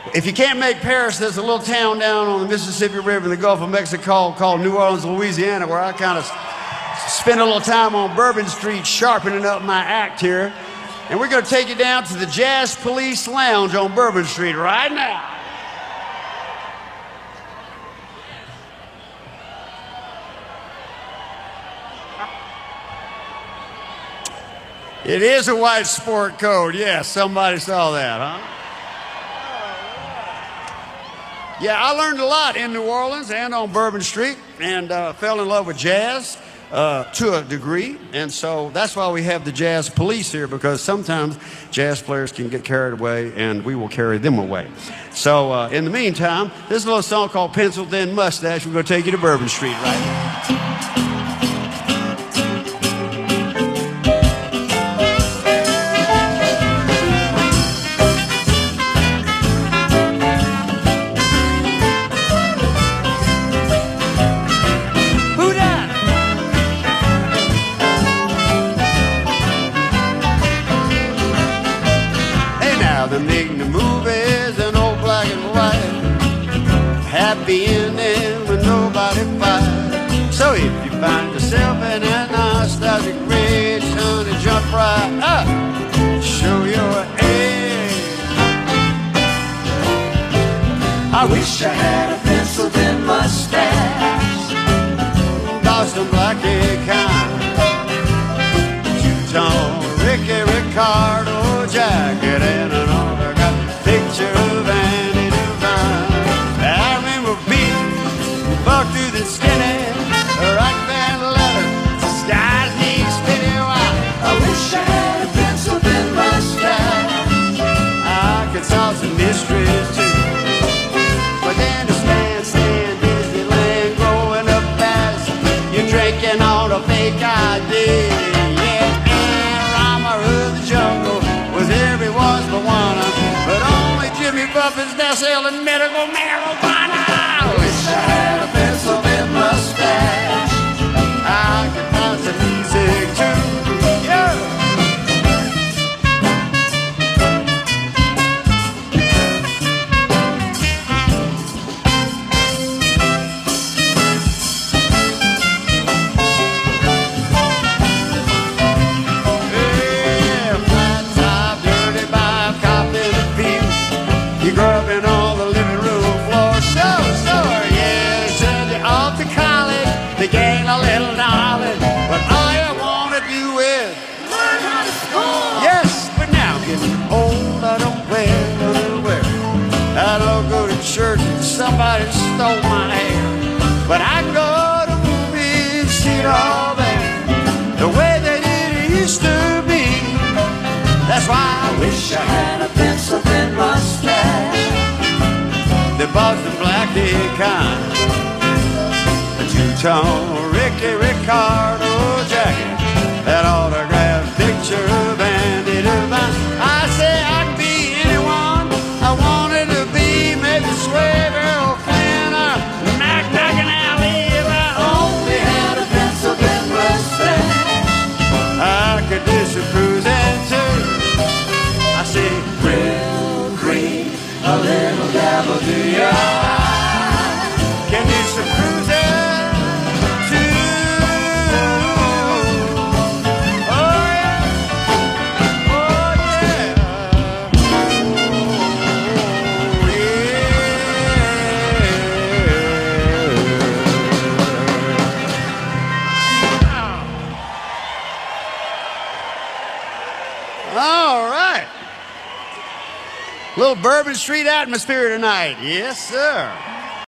If you can't make Paris, there's a little town down on the Mississippi River in the Gulf of Mexico called New Orleans, Louisiana, where I kind of spend a little time on Bourbon Street sharpening up my act here. And we're going to take you down to the Jazz Police Lounge on Bourbon Street right now. It is a white sport coat. Yes, somebody saw that, huh? Yeah, I learned a lot in New Orleans and on Bourbon Street, and fell in love with jazz to a degree. And so that's why we have the Jazz Police here, because sometimes jazz players can get carried away, and we will carry them away. So in the meantime, this is a little song called Pencil Thin Mustache. We're going to take you to Bourbon Street right now. They're making the movies in old black and white, happy ending when nobody fights. So if you find yourself in that nostalgic rage, honey, jump right up, show your age. I wish I had a pencil-thin mustache, Boston black kind, two-tone Ricky Ricardo jacket, and an autographed picture of Andy Devine. I remember being bucked through the skinny rock band leather, skies need spinny wide. I wish I had a pencil-thin mustache, I could solve some mysteries too. But then to stand Disneyland, growing up fast, you're drinking on a fake ID. Everyone's the one, but only Jimmy Buffett's now selling medical marijuana. I wish I had a pencil-thin mustache, I could find some music too. Yeah. You grew up in all the living room floor, so yeah, send you off to college to gain a little knowledge, but all you want to do is learn how to score. Yes, but now getting old, I don't wear underwear, I don't go to church and somebody stole my hair, but I go to movies, see it all there, the way they did it used to be. That's why I wish I had a pencil-thin mustache, the Boston black kind, a two-tone Ricky Ricardo jacket, that autographed picture of Andy Devine. I say I could be anyone I wanted to be, maybe Swave or Flynn or Mac McAnally. If I only had a pencil-thin mustache, I could do some cruising too. I say real green, a little dabble to your eye, can do some cruising too. Oh yeah, oh yeah, oh yeah. All right. Little Bourbon Street atmosphere tonight. Yes, sir.